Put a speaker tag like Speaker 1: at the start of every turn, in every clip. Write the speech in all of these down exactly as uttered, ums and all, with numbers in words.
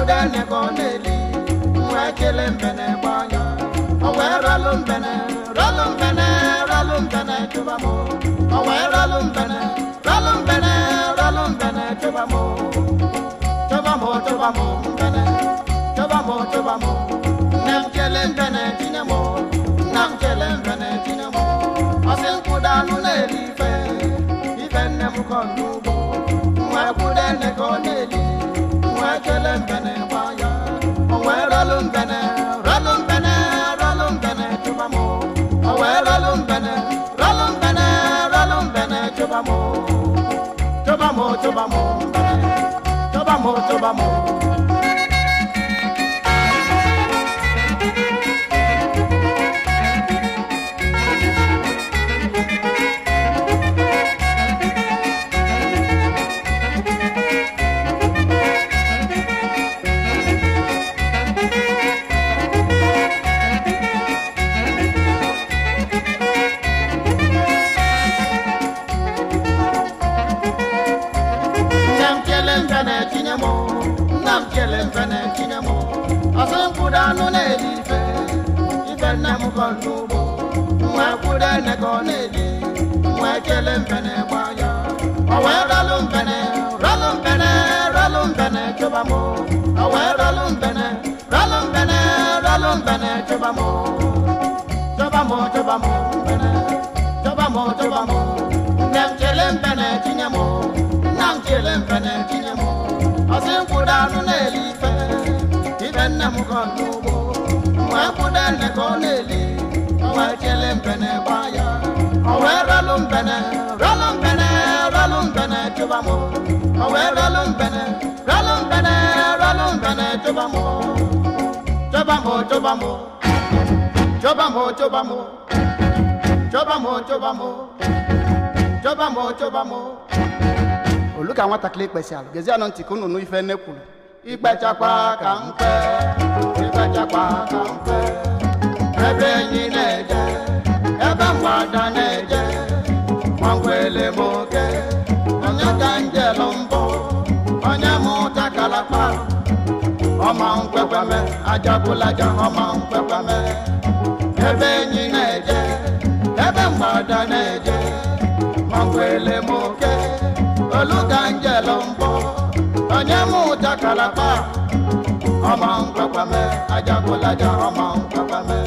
Speaker 1: kudene koneli mwekele mbene banya owe ralum bene ralum bene ralum bene tubamo owe ralum bene ralum bene ralum bene tubamo tubamo tubamo bene tubamo tubamo nam kele bene tinamo nam kele bene tinamo asen kudanu neli fe ibenne mukonubo mwe kudene koneli mwekele mbene baya owe ralum bene ralum bene ralum bene tubamo owe ralum bene ralum bene ralum bene tubamo tubamo tubamo bene tubamo tubamo nam kele mbene kinemo asan kudanu neli fe ibenne mukonubo mwe kudene koneli mwe kele mbene baya owe ralum bene ralum bene ralum bene tubamo owe ralum bene ralum bene ralum bene tubamo tubamo tubamo bene tubamo tubamo nam kele mbene kinemo nam kele mbene kinemo asen kudanu neli fe ibenne mukonubo mwe kudene koneli owe kele mbene baya owe ralum bene ralum bene ralum bene tubamo owe ralum bene ralum bene ralum bene tubamo tubamo tubamo tubamo tubamo tubamo tubamo tubamo tubamo oluka nwata kle special gezi anonti kunu nu ife nekulu igbachakwa ka mpe igbachakwa ka mpe ebe nyi neje ebe mwada neje mwangwele moke onye kanjelo mbo onye muta kalapa ọma nkwekwame ajabulaja ọma nkwekwame ebe nyi neje ebe mwada neje mwangwele moke olugangelo mbo onye muta kalapa ọma nkwekwame ajabulaja ọma nkwekwame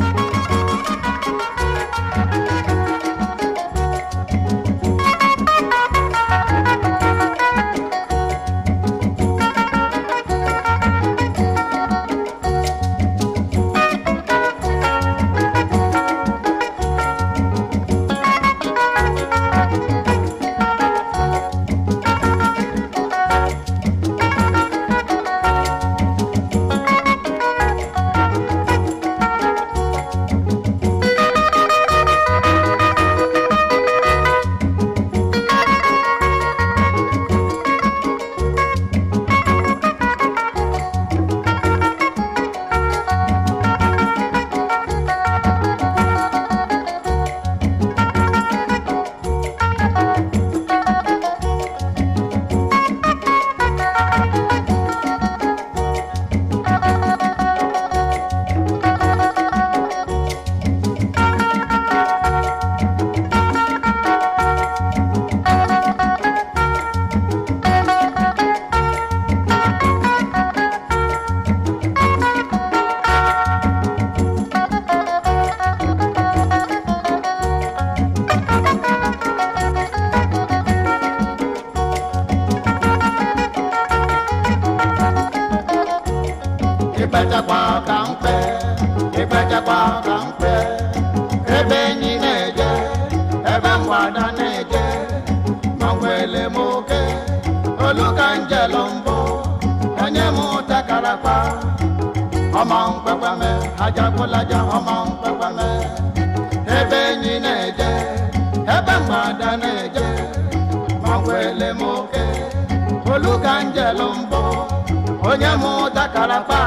Speaker 1: Igbachakwa ka mpe Igbachakwa ka mpe ebe nyi neje ebe mwada neje mwangwele moke olukanjelo mbo onye muta kalapa ọma nkwekwame ajabulaja ọma nkwekwame ebe nyi neje ebe mwada neje mwangwele moke olukanjelo mbo onye muta kalapa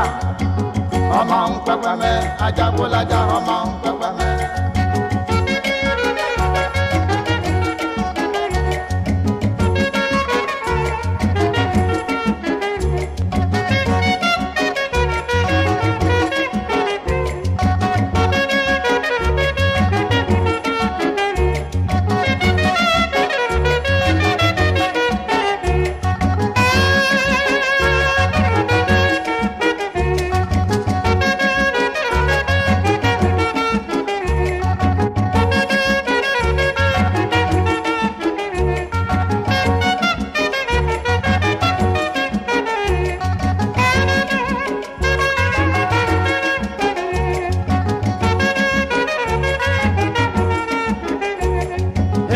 Speaker 1: ọma nkwekwame ajabulaja ọma nkwekwame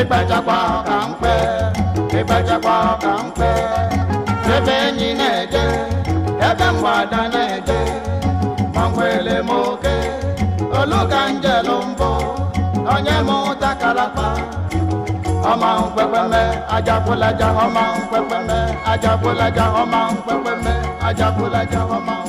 Speaker 1: ịkpachakwa ka mkpe ịkpachakwa ka mkpe ebe enyi na-eje ebe mgbada na-eje ma nwere m oke olu ka njelu mbụ onye m takalakpa ọma nkwekwe ajakwulaja ọma nkwekwe ajakwulaja ọma nkwekwe ajakwulaja ọma